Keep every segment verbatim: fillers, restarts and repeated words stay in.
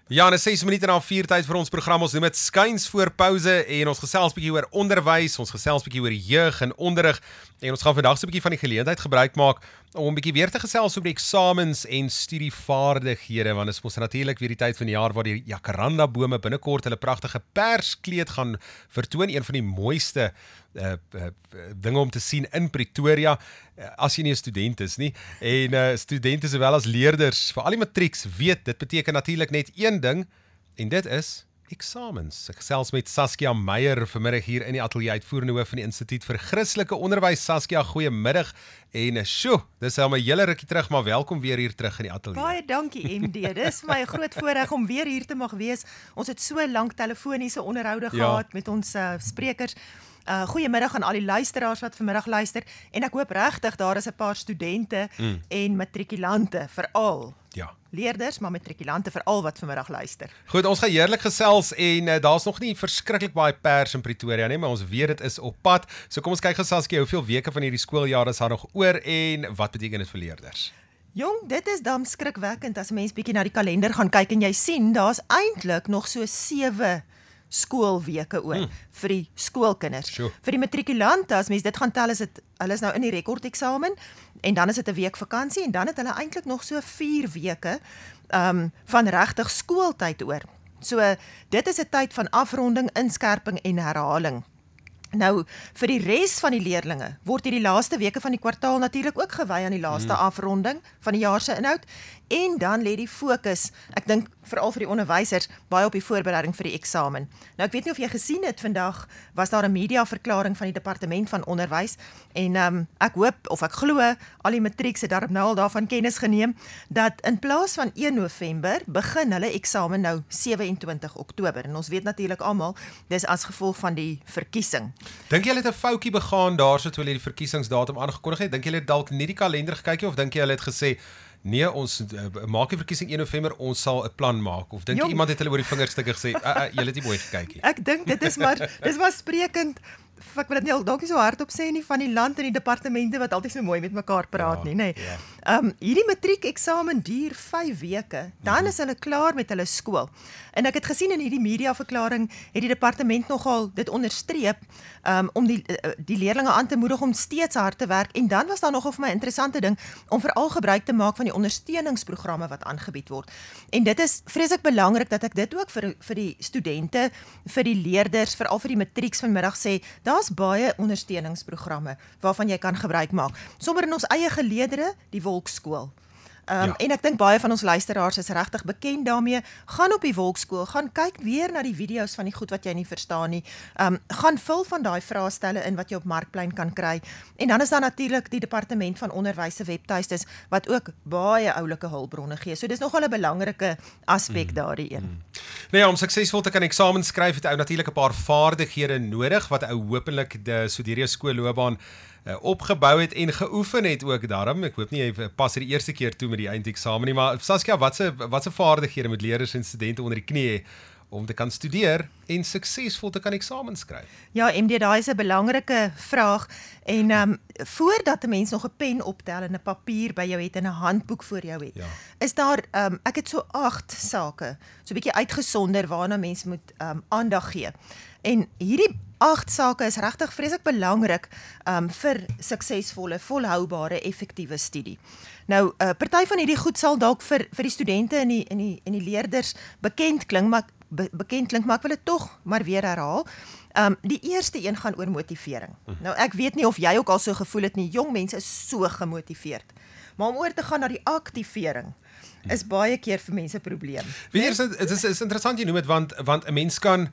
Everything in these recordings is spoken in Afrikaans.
Ja, en is ses minute na vier tyd vir ons program. Ons noem dit skuins voor pouse en ons gesels bietjie oor onderwys, ons gesels bietjie oor jeug en onderrig en ons gaan vandag so 'n bietjie van die geleentheid gebruik maak om 'n bietjie weer te gesels oor die eksamens en studievaardighede, want dit is mos natuurlik weer die tyd van die jaar waar die jacaranda bome binnekort hulle pragtige perskleed gaan vertoon, een van die mooiste Uh, uh, dinge om te sien in Pretoria, uh, as jy nie 'n student is nie, en uh, studente sowel as leerders, vir al die matrieks weet, dit beteken natuurlik net een ding, en dit is eksamens. Ek gesels met Saskia Meyer vanmiddag hier in die ateljee, uitvoerende hoof van die Instituut vir Christelike Onderwys. Saskia, goeiemiddag, en sjoe, dis al my hele rukkie terug, maar welkom weer hier terug in die ateljee. Baie dankie M D, dis vir my 'n groot voorreg om weer hier te mag wees. Ons het so lank telefoniese onderhoude Ja. gehad met ons uh, sprekers. Uh, goeiemiddag aan al die luisteraars wat vanmiddag luister, en ek hoop regtig daar is 'n paar studente mm. en matrikulante, veral Ja. leerders, maar matrikulante veral wat vanmiddag luister. Goed, ons gaan heerlik gesels en uh, daar's nog nie verskriklik baie pers in Pretoria nie, maar ons weet dit is op pad. So kom ons kyk gou, Saskia, hoeveel weke van hierdie skooljaar is daar nog oor en wat beteken dit vir leerders? Jong, dit is dan skrikwekkend as 'n mens bietjie na die kalender gaan kyk en jy sien, daar's eintlik nog so sewe skoolweke oor hmm. vir die skoolkinders. Sure. Vir die matrikulante, as mens dit gaan tel, is dit, hulle is nou in die rekordeksamen, en dan is dit 'n week vakansie, en dan het hulle eintlik nog so vier weke um, van regtig skooltyd oor. So, dit is 'n tyd van afronding, inskerping en herhaling. Nou, vir die res van die leerlinge word hierdie laaste weke van die kwartaal natuurlik ook gewy aan die laaste mm. afronding van die jaar se inhoud, en dan lê die fokus, ek dink veral vir die onderwysers, baie op die voorbereiding vir die eksamen. Nou, ek weet nie of jy gesien het, vandag was daar 'n mediaverklaring van die departement van onderwys, en um, ek hoop, of ek glo, al die matrieks het daarop nou al daarvan kennis geneem, dat in plaas van een November, begin hulle eksamen nou sewe-en-twintig Oktober, en ons weet natuurlik almal, dis as gevolg van die verkiesing. Dink jy hulle het 'n foutjie begaan daar so toe hulle die verkiesingsdatum aangekondig het? Dink jy hulle het dalk nie die kalender gekyk nie, of dink jy hulle het gesê, nee, ons uh, maak die verkiesing een November, ons sal 'n plan maak, of dink jy iemand het hulle oor die vingerstikke gesê, uh, uh, julle het nie mooi gekyk nie? Ek dink dit is maar, dis maar sprekend, ek wil dit nie al dalk nie so hardop sê nie, van die land en die departemente wat altyd so mooi met mekaar praat ja, nie, nee. Ja. Um, hierdie matriekeksamen duur vyf weke, dan is hulle klaar met hulle skool. En ek het gesien in hierdie mediaverklaring, het die departement nogal dit onderstreep, um, om die, die leerlinge aan te moedig om steeds hard te werk, en dan was daar nogal vir my 'n interessante ding, om veral gebruik te maak van die ondersteuningsprogramme wat aangebied word. En dit is vreeslik belangrik dat ek dit ook vir, vir die studente, vir die leerders, veral vir die matrieks vanmiddag sê, daar's baie ondersteuningsprogramme waarvan jy kan gebruik maak. Sommer in ons eie geleedere, die Wolkskool. Um, ja. En ek dink baie van ons luisteraars is regtig bekend daarmee. Gaan op die Wolkskool, gaan kyk weer na die video's van die goed wat jy nie verstaan nie. Um, gaan vul van daai vraestelle in wat jy op Markplein kan kry. En dan is daar natuurlik die departement van onderwys se webtuistes wat ook baie oulike hulpbronne gee. So dis nogal 'n belangrike aspek mm. daardie een. Mm. Nou ja, om suksesvol te kan eksamen skryf het ou natuurlik 'n paar vaardighede nodig wat ou hopelik die so deur jou skoolloopbaan opgebou het en geoefen het ook daarom. Ek hoop nie jy pas die eerste keer toe met die eindeksamen nie, maar Saskia, watse watse vaardighede moet leerders en studente onder die knie hê om te kan studeer en suksesvol te kan eksamen skryf? Ja, M D, daai is 'n belangrike vraag, en um, voordat 'n mens nog 'n pen optel en 'n papier by jou het en 'n handboek voor jou het, ja. is daar, um, ek het so agt sake, so 'n bietjie uitgesonder waarna mens moet um, aandag gee. En hierdie agt sake is regtig vreeslik belangrik um, vir suksesvolle, volhoubare, effektiewe studie. Nou, uh, party van hierdie goed sal dalk vir vir die studente en die en die en die leerders bekend klink, maar be, bekend klink, maar ek wil dit tog maar weer herhaal. Um, die eerste een gaan oor motivering. Hm. Nou, ek weet nie of jy ook al so gevoel het nie, jong mense is so gemotiveerd. Maar om oor te gaan na die aktivering is baie keer vir mense 'n probleem. Weet jy, dit is, is interessant jy noem dit, want want 'n mens kan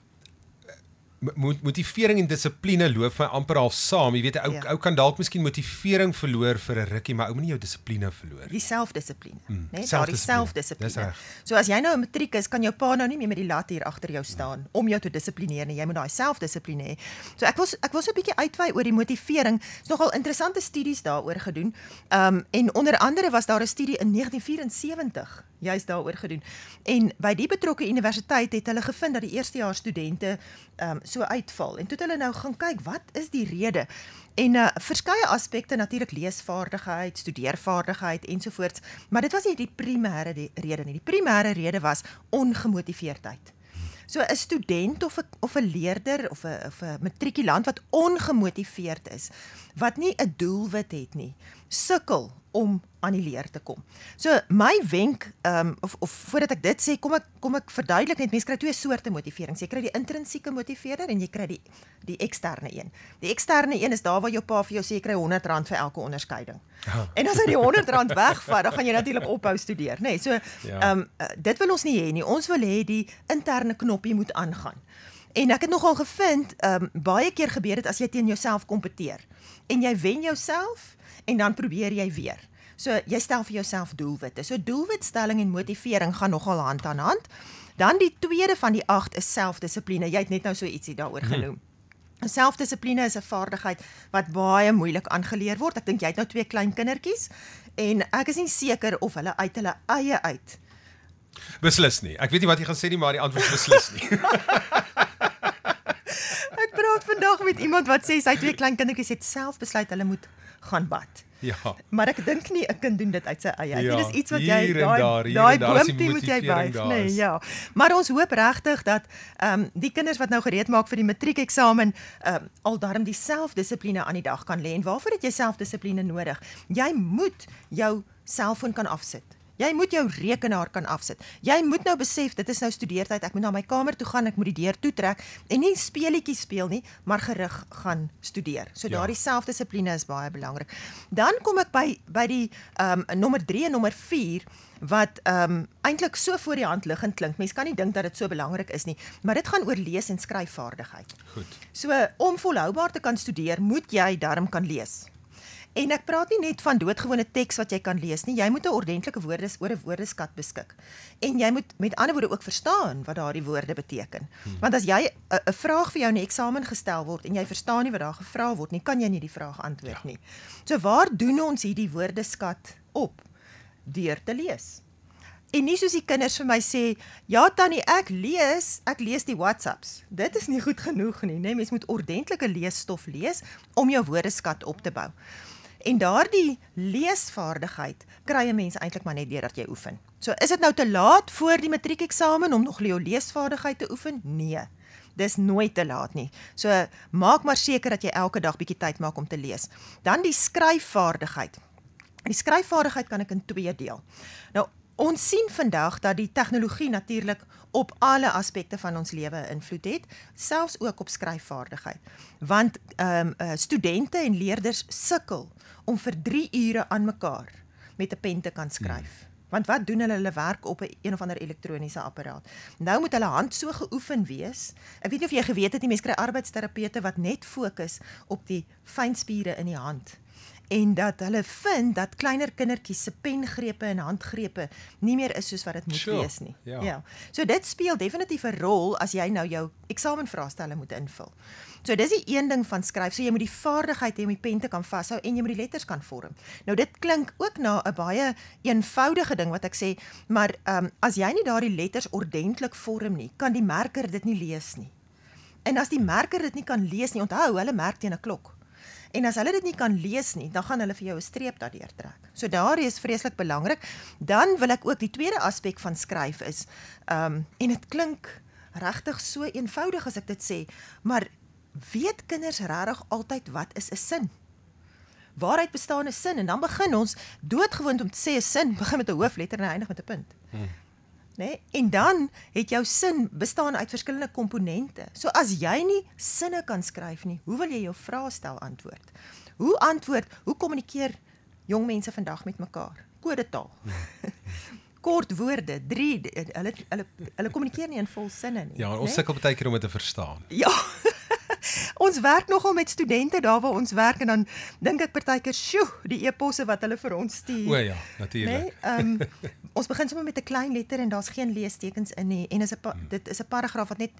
motivering en dissipline loop vir amper half saam. Jy weet, ou ja. ou kan dalk miskien motivering verloor vir 'n rukkie, maar ou moet nie jou dissipline verloor. Die selfdissipline, hmm. né? Daar die selfdissipline. So as jy nou 'n matriek is, kan jou pa nou nie meer met die lat hier agter jou staan ja. om jou te dissiplineer nie. Jy moet daai selfdissipline hê. So ek wil ek wil so 'n bietjie uitwy oor die motivering. Is nogal interessante studies daaroor gedoen. Um en onder andere was daar 'n studie in negentien vyf eensewentig juist daaroor gedoen. En by die betrokke universiteit het hulle gevind dat die eerstejaars studente um, so uitval. En toe het hulle nou gaan kyk, wat is die rede? En uh, verskeie aspekte, natuurlik leesvaardigheid, studeervaardigheid ensovoorts, maar dit was nie die primêre die rede nie. Die primêre rede was ongemotiveerdheid. So 'n student of 'n of 'n leerder of 'n of 'n matrikulant wat ongemotiveerd is, wat nie 'n doelwit het nie, sukkel om aan die leer te kom. So my wenk, um, of, of voordat ek dit sê, kom ek, kom ek verduidelik net, mense kry twee soorte motivering. Jy kry die intrinsieke motiveerder en jy kry die, die eksterne een. Die eksterne een is daar waar jou pa vir jou sê, jy kry honderd rand vir elke onderskeiding. Ja. En as hy die honderd rand wegvat, dan gaan jy natuurlik ophou studeer. Nee, so, ja. um, dit wil ons nie hê nie. Ons wil hê die interne knoppie moet aangaan. En ek het nogal gevind, um, baie keer gebeur dit as jy teen jouself kompeteer. En jy wen jouself, en dan probeer jy weer. So, jy stel vir jouself doelwitte. So, doelwitstelling en motivering gaan nogal hand aan hand. Dan die tweede van die agt is selfdissipline. Jy het net nou so ietsie daaroor genoem. Hmm. Selfdissipline is 'n vaardigheid wat baie moeilik aangeleer word. Ek dink jy het nou twee klein kindertjies, en ek is nie seker of hulle uit hulle eie uit. Beslis nie. Ek weet nie wat jy gaan sê nie, maar die antwoord is beslis nie. Ek praat vandag met iemand wat sê sy twee klein kindertjies het self besluit hulle moet gaan bad. Ja. Maar ek dink nie 'n kind doen dit uit sy eie. Ja, dit is iets wat jy daai daai boompie moet jy buig. Nee, ja. Maar ons hoop regtig dat ehm um, die kinders wat nou gereed maak vir die matriekeksamen ehm um, al darm die selfdissipline aan die dag kan lê. En waarvoor het jy selfdissipline nodig? Jy moet jou selfoon kan afsit. Jy moet jou rekenaar kan afsit. Jy moet nou besef, dit is nou studeertyd, ek moet na my kamer toe gaan, ek moet die deur toetrek en nie speletjies speel nie, maar gerig gaan studeer. So Ja. daardie selfdissipline is baie belangrik. Dan kom ek by by die um, nommer drie en nommer vier wat um, eintlik so voor die hand liggend klink. Mens kan nie dink dat dit so belangrik is nie, maar dit gaan oor lees- en skryfvaardigheid. Goed. So om volhoubaar te kan studeer, moet jy darm kan lees. En ek praat nie net van doodgewone teks wat jy kan lees nie, jy moet 'n ordentlike woordes oor 'n woordeskat beskik. En jy moet met ander woorde ook verstaan wat daardie woorde beteken. Hmm. Want as jy 'n vraag vir jou in die eksamen gestel word en jy verstaan nie wat daar gevra word nie, kan jy nie die vraag antwoord Ja. nie. So waar doen ons hierdie woordeskat op? Deur te lees. En nie soos die kinders vir my sê, ja tannie, ek lees, ek lees die WhatsApps. Dit is nie goed genoeg nie, nee, mens moet ordentlike leesstof lees om jou woordeskat op te bou. En daardie leesvaardigheid kry 'n mens eintlik maar net deurdat jy oefen. So is dit nou te laat voor die matriekeksamen om nog jou leesvaardigheid te oefen? Nee. Dis nooit te laat nie. So maak maar seker dat jy elke dag bietjie tyd maak om te lees. Dan die skryfvaardigheid. Die skryfvaardigheid kan ek in twee deel. Nou, ons sien vandag dat die tegnologie natuurlik op alle aspekte van ons lewe invloed het, selfs ook op skryfvaardigheid. Want um, uh, studente en leerders sukkel om vir drie ure aan mekaar met 'n pen te kan skryf. Hmm. Want wat doen hulle? Hulle werk op 'n een of ander elektroniese apparaat. Nou moet hulle hand so geoefen wees. Ek weet nie of jy geweet het nie, mense kry arbeidsterapeute wat net fokus op die fynspiere in die hand. En dat hulle vind dat kleiner kindertjies se pengrepe en handgrepe nie meer is soos wat dit moet Sure, wees nie. ja. Ja. So dit speel definitief 'n rol as jy nou jou eksamenvraestelle moet invul. So dis die een ding van skryf. So jy moet die vaardigheid hê om die pen te kan vashou en jy moet die letters kan vorm. Nou dit klink ook na 'n baie eenvoudige ding wat ek sê, maar um, as jy nie daardie letters ordentlik vorm nie, kan die merker dit nie lees nie. En as die merker dit nie kan lees nie, onthou, hulle merk teen 'n klok. En as hulle dit nie kan lees nie, dan gaan hulle vir jou 'n streep daardeur trek. So daar is vreeslik belangrik. Dan wil ek ook die tweede aspek van skryf is, um, en dit klink regtig so eenvoudig as ek dit sê, maar weet kinders regtig altyd wat is 'n sin? Waaruit bestaan 'n sin? En dan begin ons doodgewoon om te sê 'n sin begin met 'n hoofletter en eindig met 'n punt. Hmm. Nee? En dan het jou sin bestaan uit verskillende komponente. So as jy nie sinne kan skryf nie, hoe wil jy jou vraestel antwoord? Hoe antwoord, hoe kommunikeer jong mense vandag met mekaar? Kodetaal. Kort woorde, drie, hulle hulle hulle kommunikeer nie in vol sinne nie. Ja, ons nee? sukkel baie keer om dit te verstaan. Ja. Ons werk nogal met studente daar waar ons werk en dan dink ek partykeer, sjoe, die e-posse wat hulle vir ons stuur. O ja, natuurlik. Nee, um, ons begin sommer met 'n klein letter en daar's geen leestekens in nie en is 'n pa- dit is 'n paragraaf wat net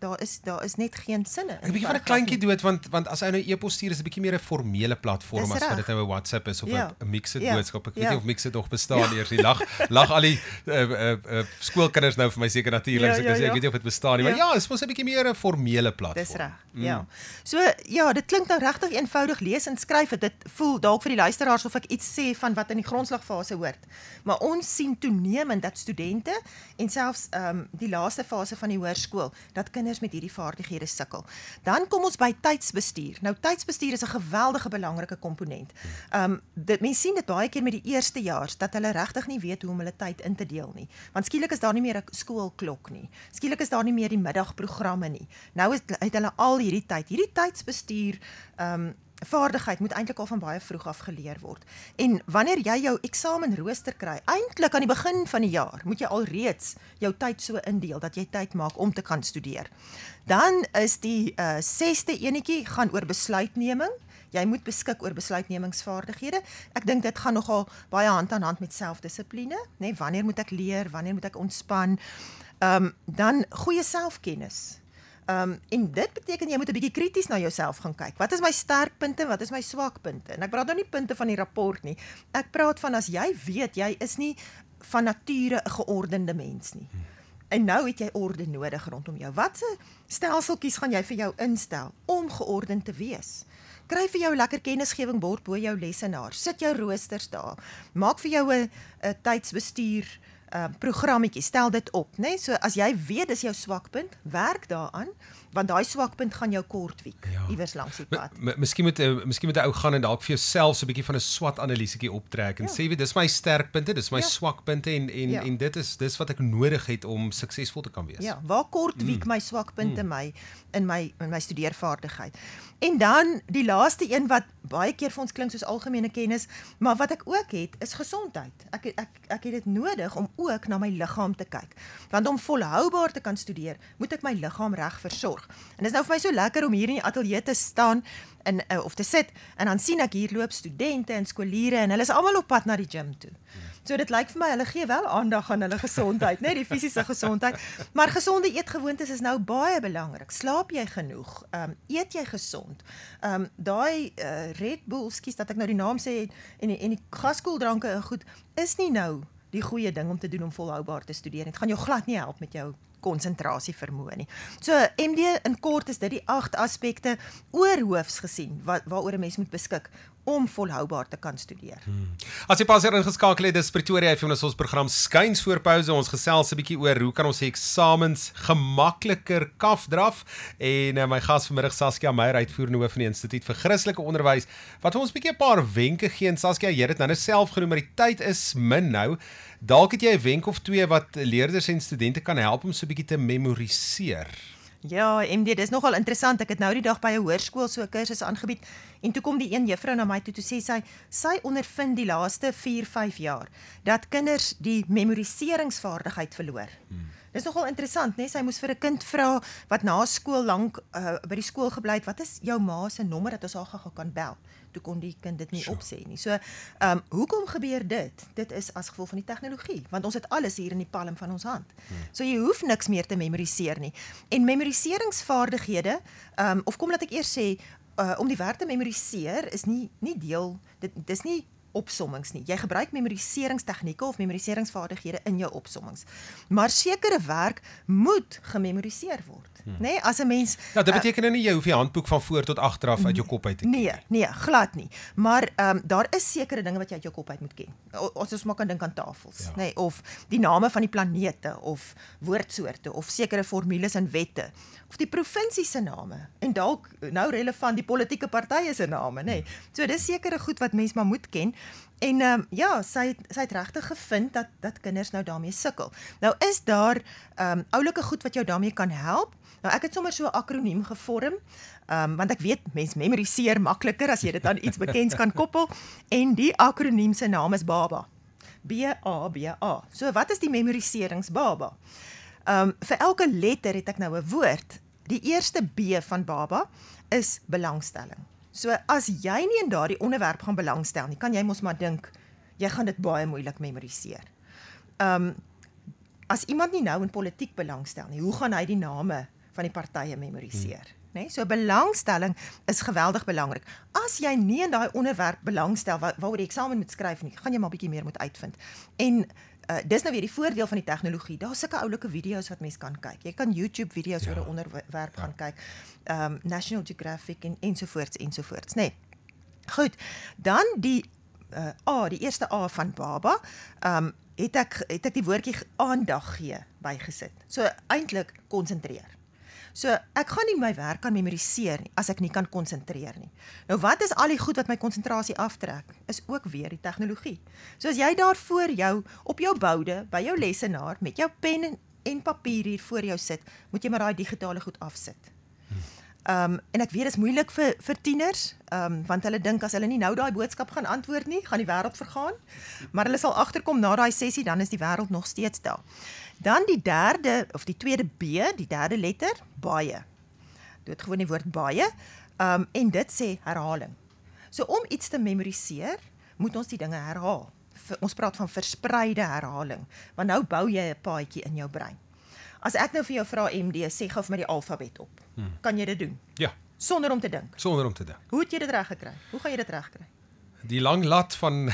daar is daar is net geen sinne. 'n bietjie van 'n kleintjie dood want want as hy nou e-pos stuur is 'n bietjie meer 'n formele platform Dis as wat reg. dit nou 'n WhatsApp is of 'n Ja. 'n Mixit Ja. boodskap. Ek weet Ja. nie of Mixit nog bestaan eers nie. Lag lag al die uh, uh, uh, skoolkinders nou vir my seker natuurlik. Ja, So ek ja, kan sê ek ja. weet nie of dit bestaan nie, maar Ja. ja, dit is mos 'n bietjie meer 'n formele platform. Dis reg. Ja. So ja, dit klink nou regtig eenvoudig lees en skryf dit. Dit voel dalk vir die luisteraars of ek iets sê van wat in die grondslagfase hoort. Maar ons sien toenemend dat studente en selfs ehm um, die laaste fase van die hoërskool dat kinders met hierdie vaardighede sukkel. Dan kom ons by tydsbestuur. Nou tydsbestuur is 'n geweldige belangrike komponent. Ehm um, dit mense sien dit baie keer met die eerstejaars dat hulle regtig nie weet hoe om hulle tyd in te deel nie. Want skielik is daar nie meer 'n skoolklok nie. Skielik is daar nie meer die middagprogramme nie. Nou is het hulle al hierdie tyd. Hierdie tydsbestuur ehm um, vaardigheid moet eintlik al van baie vroeg af geleer word. En wanneer jy jou eksamenrooster kry, eintlik aan die begin van die jaar, moet jy al reeds jou tyd so indeel dat jy tyd maak om te kan studeer. Dan is die uh, sesde enetjie gaan oor besluitneming. Jy moet beskik oor besluitnemingsvaardighede. Ek dink dit gaan nogal baie hand aan hand met selfdissipline, nê? Nee, wanneer moet ek leer, wanneer moet ek ontspan? Ehm um, dan goeie selfkennis. Um, en dit beteken jy moet 'n bietjie krities na jouself gaan kyk. Wat is my sterkpunte, wat is my swakpunte? En ek praat nou nie punte van die rapport nie. Ek praat van as jy weet jy is nie van nature 'n geordende mens nie. En nou het jy orde nodig rondom jou. Watse stelseltjies gaan jy vir jou instel om geordend te wees? Kry vir jou 'n lekker kennisgewing bord bo jou lesenaar. Sit jou roosters daar. Maak vir jou 'n 'n tydsbestuur Uh, programmetjie, stel dit op, né? Nee? So as jy weet dis jou swakpunt, werk daaraan, want daai swakpunt gaan jou kortwiek Ja. iewers langs die pad. M- Miskien moet uh, miskien moet 'n ou gaan en dalk vir jouself so 'n bietjie van 'n SWOT-analisetjie optrek en Ja. sê weet dis my sterkpunte, dis my Ja. swakpunte en en Ja. en dit is dis wat ek nodig het om suksesvol te kan wees. Ja, waar kortwiek mm. my swakpunte mm. my in my in my studeervaardigheid. En dan die laaste een wat baie keer vir ons klink soos algemene kennis, maar wat ek ook het is gesondheid. Ek ek ek het dit nodig om ook na my liggaam te kyk. Want om volhoubaar te kan studeer, moet ek my liggaam reg versorg. En dit is nou vir my so lekker om hier in die ateljee te staan en uh, of te sit en dan sien ek hier loop studente en skooliere en hulle is almal op pad na die gym toe. So dit lyk vir my hulle gee wel aandag aan hulle gesondheid, net die fisiese gesondheid, maar gesonde eetgewoontes is nou baie belangrik. Slaap jy genoeg? Ehm um, eet jy gesond? Ehm um, daai uh, Red Bull, skus dat ek nou die naam sê en die, en die gaskoeldranke en goed is nie nou die goeie ding om te doen om volhoubaar te studeer. Dit gaan jou glad nie help met jou konsentrasie vermoë nie. So M D in kort is dit die agt aspekte oorhoofs gesien wat waaroor 'n mens moet beskik om volhoubaar te kan studeer. Hmm. As jy pas hier ingeskakel het, dis Pretoria F M, ons program skuins voor pouse. Ons gesels 'n bietjie oor hoe kan ons eksamens gemakliker kafdraf en uh, my gas vanmiddag Saskia Meyer, uitvoerende hoof van die Instituut vir Christelike Onderwys, wat vir ons 'n bietjie 'n paar wenke gee. En Saskia, jy het dit nou net self genoem, maar die tyd is min nou. Dalk het jy 'n wenk of twee wat leerders en studente kan help om so 'n bietjie te memoriseer. Ja, M D, dis nogal interessant. Ek het nou die dag by 'n hoërskool so 'n kursus aangebied en toe kom die een juffrou na my toe toe sê sy sy ondervind die laaste vier, vyf jaar dat kinders die memoriseringsvaardigheid verloor. Hmm. Dis nogal interessant, né? Sy moes vir 'n kind vra wat na skool lank uh, by die skool gebly het, wat is jou ma se nommer dat ons haar gou kan bel? Toe kon die kind dit nie sure. opsê nie. So, ehm um, hoekom gebeur dit? Dit is as gevolg van die tegnologie, want ons het alles hier in die palm van ons hand. Hmm. So jy hoef niks meer te memoriseer nie. En memoriseringsvaardighede, ehm um, of kom laat ek eers sê, uh, om die werk te memoriseer is nie nie deel dit dis nie opsommings nie. Jy gebruik memoriseringstegnieke of memoriseringsvaardighede in jou opsommings. Maar sekere werk moet gememoriseer word. Hmm. Nee, as 'n mens Ja, dit beteken nou nie jy hoef die handboek van voor tot agteraf uit jou kop uit te ken. Nee, nee, glad nie. Maar ehm um, daar is sekere dinge wat jy uit jou kop uit moet ken. As ons maar kan dink aan tafels, ja. Nee, of die name van die planete of woordsoorte of sekere formules en wette of die provinsie se name en dalk nou relevant die politieke partye se name, nê. Nee. So dis sekere goed wat mens maar moet ken. En um, ja, sy sy het regtig gevind dat dat kinders nou daarmee sukkel. Nou is daar um, oulike goed wat jou daarmee kan help. Nou ek het sommer so 'n akroniem gevorm, um, want ek weet mens memoriseer makliker as jy dit aan iets bekends kan koppel en die akroniem se naam is BABA. B A B A. So wat is die memoriseringsBABA? Um, vir elke letter het ek nou 'n woord. Die eerste B van BABA is belangstelling. So as jy nie in daardie onderwerp gaan belangstel nie, kan jy mos maar dink jy gaan dit baie moeilik memoriseer. Um as iemand nie nou in politiek belangstel nie, hoe gaan hy die name van die partye memoriseer. Hmm. Nee, so belangstelling is geweldig belangrik. As jy nie in daai onderwerp belangstel wa waaroor jy eksamen moet skryf nie, gaan jy maar bietjie meer moet uitvind. En uh, dis nou weer die voordeel van die tegnologie. Daar's sulke oulike video's wat mens kan kyk. Jy kan YouTube video's ja. oor 'n onderwerp ja. gaan kyk. Um, National Geographic en ensovoorts ensovoorts, nee. Goed. Dan die uh, A, die eerste A van baba, um, het ek het ek die woordjie aandag gee bygesit. So eintlik konsentreer. So ek gaan nie my werk kan memoriseer nie as ek nie kan konsentreer nie. Nou wat is al die goed wat my konsentrasie aftrek? Is ook weer die tegnologie. So as jy daar voor jou op jou boude by jou lesenaar met jou pen en, en papier hier voor jou sit, moet jy maar daai digitale goed afsit. Um, en ek weet dit is moeilik vir vir tieners, um, want hulle dink as hulle nie nou daai boodskap gaan antwoord nie, gaan die wêreld vergaan. Maar hulle sal agterkom na daai sessie, dan is die wêreld nog steeds daar. Dan die derde of die tweede B, die derde letter, baie. Doodgewoon die woord baie, um, en dit sê herhaling. So om iets te memoriseer, moet ons die dinge herhaal. V ons praat van verspreide herhaling, want nou bou jy 'n paadjie in jou brein. As ek nou vir jou vra M D, sê gou vir my die alfabet op. Hmm. Kan jy dit doen? Ja. Sonder om te dink. Sonder om te dink. Hoe het jy dit reg gekry? Hoe gaan jy dit reg kry? Die lang lat van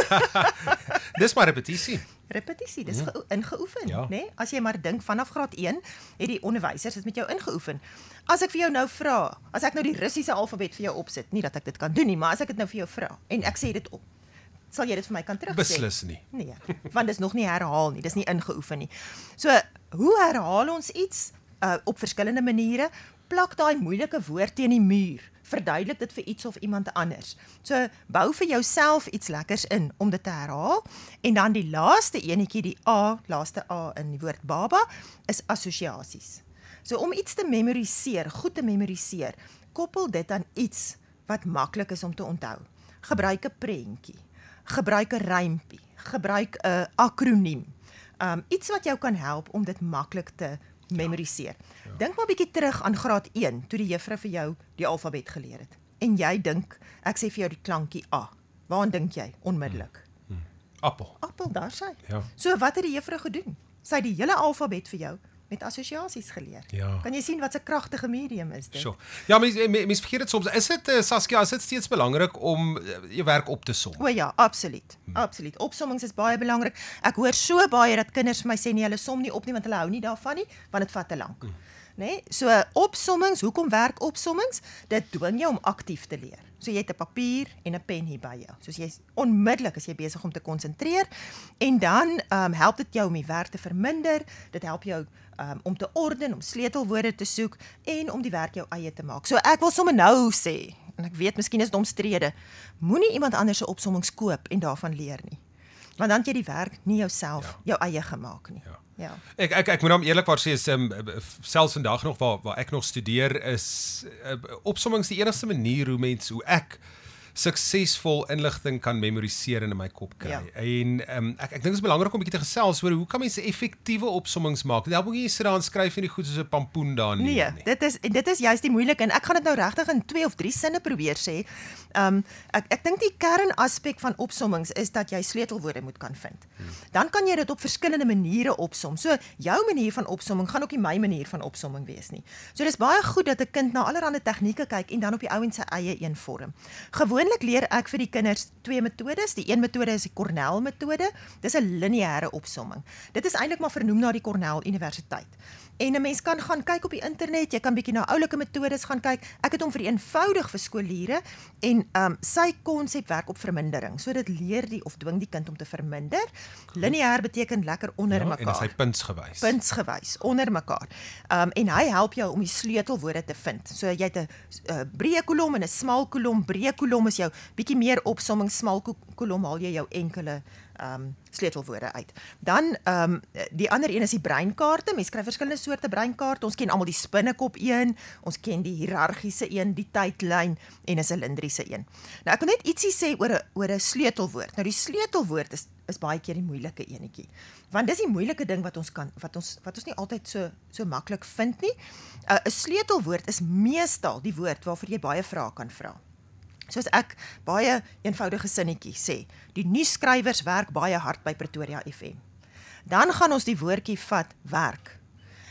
dis maar repetisie. Repetisie, dis ja. ingeoefen, ja. né? As jy maar dink vanaf graad een, het die onderwysers dit met jou ingeoefen. As ek vir jou nou vra, as ek nou die Russiese alfabet vir jou opsit, nie dat ek dit kan doen nie, maar as ek dit nou vir jou vra en ek sê dit op, sal jy dit vir my kan terugsê? Beslis nie. Nee, want dis nog nie herhaal nie, dis nie ingeoefen nie. So, hoe herhaal ons iets? Uh, op verskillende maniere. Plak daai moeilike woord teen die muur. Verduidelik dit vir iets of iemand anders. So, bou vir jouself iets lekkers in om dit te herhaal. En dan die laaste enetjie, die A, laaste A in die woord baba, is assosiasies. So, om iets te memoriseer, goed te memoriseer, koppel dit aan iets wat maklik is om te onthou. Gebruik 'n prentjie. Gebruik 'n rympie, gebruik 'n akroniem. Um, iets wat jou kan help om dit maklik te memoriseer. Ja. Ja. Dink maar bietjie terug aan graad een, toe die juffrou vir jou die alfabet geleer het. En jy dink, ek sê vir jou die klankie A. Waaraan dink jy onmiddellik? Hmm. Hmm. Appel. Appel, daar sy. Ja. So wat het die juffrou gedoen? Sy het die hele alfabet vir jou met assosiasies geleer. Ja. Kan jy sien wat 'n kragtige medium is dit? Sure. Ja, mense mense vergeet dit soms. Is dit uh, Saskia, is dit steeds belangrik om uh, jou werk op te som? O ja, absoluut. Hmm. Absoluut. Opsommings is baie belangrik. Ek hoor so baie dat kinders vir my sê nee, hulle som nie op nie want hulle hou nie daarvan nie, want dit vat te lank. Hmm. Nee, so opsommings, hoekom werk opsommings? Dit dwing jou om aktief te leer. So jy het 'n papier en 'n pen hier by jou. Soos jy onmiddellik as jy besig om te konsentreer en dan um, help dit jou om die werk te verminder. Dit help jou um, om te orden, om sleutelwoorde te soek en om die werk jou eie te maak. So ek wil sommer nou sê, en ek weet miskien is dit omstrede, moenie iemand anders se opsommings koop en daarvan leer nie. Want dan het jy die werk nie jouself, ja. jou eie gemaak nie. Ja. Ja. Ek ek ek moet hom eerlikwaar sê is um, selfs vandag nog waar waar ek nog studeer is uh, opsommings die enigste manier hoe mens hoe ek suksesvol inligting kan memoriseer en in my kop kry. Ja. En um, ek ek dink dit is belangrik om 'n bietjie te gesels oor hoe kan mense effektiewe opsommings maak? Dit help ook nie jy sit daar en skryf en die goed soos 'n pampoen daar nie. Nee, nie. dit is dit is juist die moeilike en ek gaan dit nou regtig in twee of drie sinne probeer sê. Um ek ek dink die kernaspek van opsommings is dat jy sleutelwoorde moet kan vind. Hmm. Dan kan jy dit op verskillende maniere opsom. So jou manier van opsomming gaan ook nie my manier van opsomming wees nie. So dis baie goed dat 'n kind na allerlei tegnieke kyk en dan op die ou en sy eie een vorm. Gewoonlik leer ek vir die kinders twee metodes. Die een metode is die Cornell metode. Dis 'n lineêre opsomming. Dit is eintlik maar vernoem na die Cornell Universiteit. En 'n mens kan gaan kyk op die internet, jy kan bietjie na oulike metodes gaan kyk. Ek het hom vereenvoudig vir skoolleerders en um, sy konsep werk op vermindering. So dit leer die of dwing die kind om te verminder. Lineêr beteken lekker onder ja, mekaar. En as hy puntsgewys. Puntsgewys, onder mekaar. Um, en hy help jou om die sleutelwoorde te vind. So jy het 'n uh, breë kolom en 'n smal kolom. Breë kolom is jou bietjie meer opsomming, smal kolom haal jy jou enkele um, sleutelwoorde uit. Dan um, die ander een is die breinkaarte. Mens kry verskillende soorte breinkaarte. Ons ken almal die spinnekop een, ons ken die hiërargiese een, die tydlyn en 'n silindriese een. Nou ek wil net ietsie sê oor 'n oor 'n sleutelwoord. Nou die sleutelwoord is is baie keer die moeilike enetjie. Want dis die moeilike ding wat ons kan wat ons wat ons nie altyd so so maklik vind nie. 'n uh, sleutelwoord is meestal die woord waarvoor jy baie vrae kan vra. Soos ek baie eenvoudige sinnetjie sê, die nuusskrywers werk baie hard by Pretoria F M. Dan gaan ons die woordjie vat werk.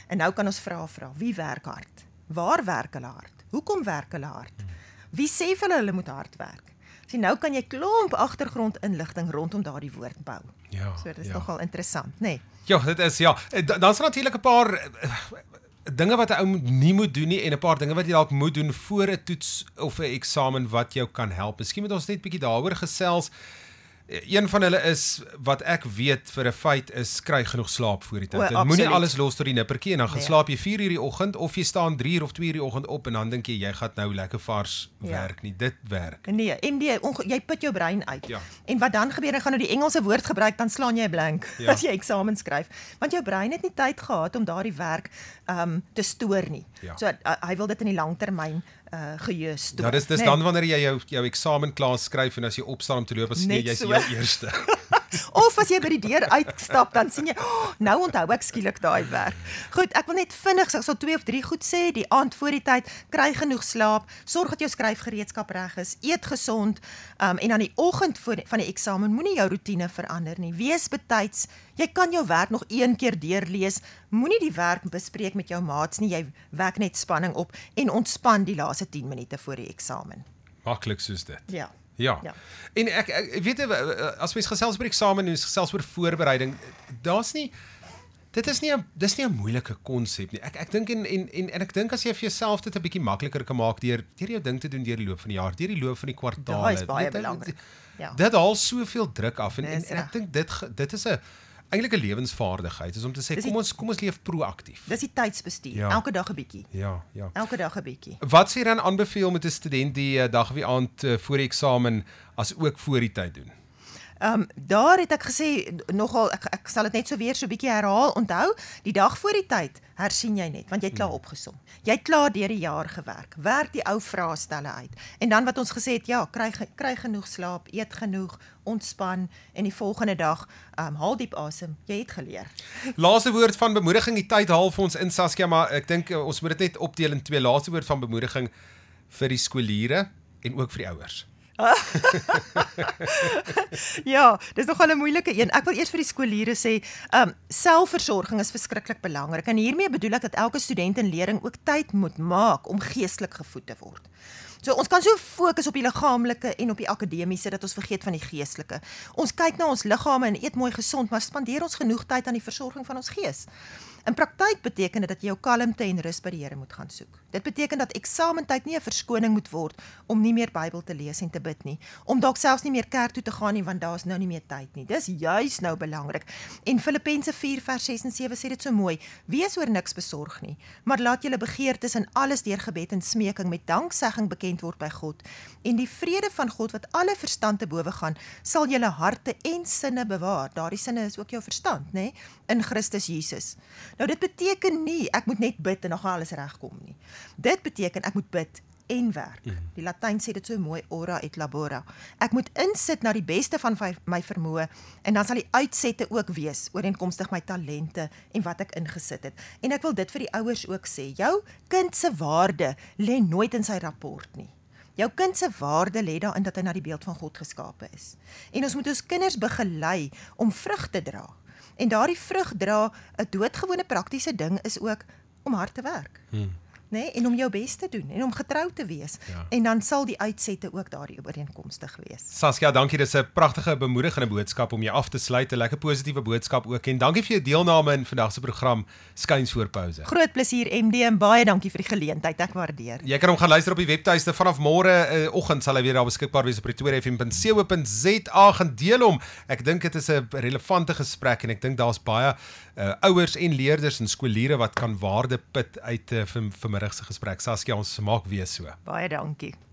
En nou kan ons vra vra, wie werk hard? Waar werk hulle hard? Hoekom werk hulle hard? Wie sê vir hulle hulle moet hard werk? Sien, nou kan jy klomp agtergrondinligting rondom daardie woord bou. Ja, So dit is ja. nogal interessant, nê? Nee. Ja, dit is ja. Da- Dan is er natuurlik 'n paar uh, dinge wat 'n ou nie moet doen nie en 'n paar dinge wat jy dalk moet doen voor 'n toets of 'n eksamen wat jou kan help. Miskien moet ons net bietjie daaroor gesels. Een van hulle is wat ek weet vir 'n feit is kry genoeg slaap voor die tyd. O, Dit moenie absoluut. alles los tot die nippertjie en dan gaan Nee. slaap jy vier uur die oggend of jy staan drie uur of twee uur die oggend op en dan dink jy jy gaan nou lekker vars Ja. werk nie. Dit werk. Nee, M D, onge- jy put jou brein uit. Ja. En wat dan gebeur, dan gaan nou die Engelse woord gebruik, dan slaan jy 'n blank Ja. as jy eksamen skryf. Want jou brein het nie tyd gehad om daardie werk um, te stoor nie. Ja. So uh, hy wil dit in die langtermyn uh, geheue stoor. Ja, dis dis Nee. dan wanneer jy jou jou eksamen klaar skryf en as jy opstaan om te loop, as jy Net jy's so. die heel eerste. Of as jy by die deur uitstap, dan sien jy, oh, nou onthou ek skielik daai werk. Goed, ek wil net vinnig, ek sal twee of drie goed sê, die aand voor die tyd, kry genoeg slaap, sorg dat jou skryfgereedskap reg is, eet gesond, um, en aan die oggend voor die, van die eksamen, moenie jou roetine verander nie. Wees betyds, jy kan jou werk nog een keer deurlees, moenie die werk bespreek met jou maats nie, jy wek net spanning op en ontspan die laaste tien minute voor die eksamen. Maklik soos dit. Ja. Ja. Ja. En ek, ek weet jy, as mens gesels oor eksamen en mens gesels oor voorbereiding, daar's nie dit is nie 'n dis nie 'n moeilike konsep nie. Ek ek dink en en en en ek dink as jy vir jouself dit 'n bietjie makliker kan maak deur deur jou ding te doen deur die loop van die jaar, deur die loop van die kwartaale. Daai is baie Dit- dit- belangrik. Ja. Dit haal soveel druk af en en, Dis en ek reg. dink dit ge- dit is 'n eintlik 'n lewensvaardigheid, is om te sê Dis kom die- ons kom ons leef proaktief. Dis die tydsbestuur, Ja. elke dag 'n bietjie. Ja, ja. Elke dag 'n bietjie. Wat sê dan aanbeveel met 'n student die uh, dag of die aand uh, voor die eksamen as ook voor die tyd doen? Ehm um, daar het ek gesê nogal ek ek sal dit net so weer so 'n bietjie herhaal. Onthou, die dag voor die tyd hersien jy net want jy het klaar opgesom. Jy het klaar deur die jaar gewerk. Werk die ou vraestelle uit. En dan wat ons gesê het, ja, kry kry genoeg slaap, eet genoeg, ontspan en die volgende dag ehm um, haal diep asem. Jy het geleer. Laaste woord van bemoediging, die tyd haal vir ons in Saskia, maar ek dink uh, ons moet dit net opdeel in twee. Laaste woord van bemoediging vir die skooliere en ook vir die ouers. Ja, dis nogal 'n moeilike een. Ek wil eers vir die skooliere sê, ehm um, selfversorging is verskriklik belangrik. En hiermee bedoel ek dat elke student en leerling ook tyd moet maak om geestelik gevoed te word. So ons kan so fokus op die liggaamlike en op die akademiese dat ons vergeet van die geestelike. Ons kyk na ons liggame en eet mooi gesond, maar spandeer ons genoeg tyd aan die versorging van ons gees? In praktyk beteken dit dat jy jou kalmte en rus by die Here moet gaan soek. Dit beteken dat eksamentyd nie 'n verskoning moet word om nie meer Bybel te lees en te bid nie, om dalk selfs nie meer kerk toe te gaan nie want daar's nou nie meer tyd nie. Dis juis nou belangrik. En Filippense vier vers ses en sewe sê dit so mooi: Wees oor niks besorg nie, maar laat julle begeertes in alles deur gebed en smeking met danksegging bekend word by God. En die vrede van God wat alle verstand te bowe gaan, sal julle harte en sinne bewaar. Daardie sinne is ook jou verstand, nê, nee? In Christus Jesus. Nou dit beteken nie ek moet net bid en dan gaan alles regkom nie. Dit beteken ek moet bid en werk. Die Latyn sê dit so mooi, ora et labora. Ek moet insit na die beste van my vermoë en dan sal die uitsette ook wees ooreenkomstig my talente en wat ek ingesit het. En ek wil dit vir die ouers ook sê, jou kind se waarde lê nooit in sy rapport nie. Jou kind se waarde lê daarin dat hy na die beeld van God geskape is. En ons moet ons kinders begelei om vrug te dra. En daardie vrug dra, 'n doodgewone praktiese ding is ook om hard te werk. Hmm. Nee, en om jou bes te doen en om getrou te wees. Ja. En dan sal die uitsette ook daardie ooreenkomstig wees. Saskia, dankie, dis 'n pragtige bemoedigende boodskap om jou af te sluit, 'n lekker positiewe boodskap ook en dankie vir jou deelname in vandag se program Skuins voor Pouse. Groot plesier M D en baie dankie vir die geleentheid, ek waardeer. Jy kan hom gaan luister op die webtuiste vanaf môre uh, oggend sal hy weer daar beskikbaar wees op pretoria f m punt co punt z a. Gaan deel hom. Ek dink dit is 'n relevante gesprek en ek dink daar's baie uh, ouers en leerders en skooliere wat kan waarde put uit uh, vir vanmiddag se gesprek. Saskia, ons maak weer so. Baie dankie.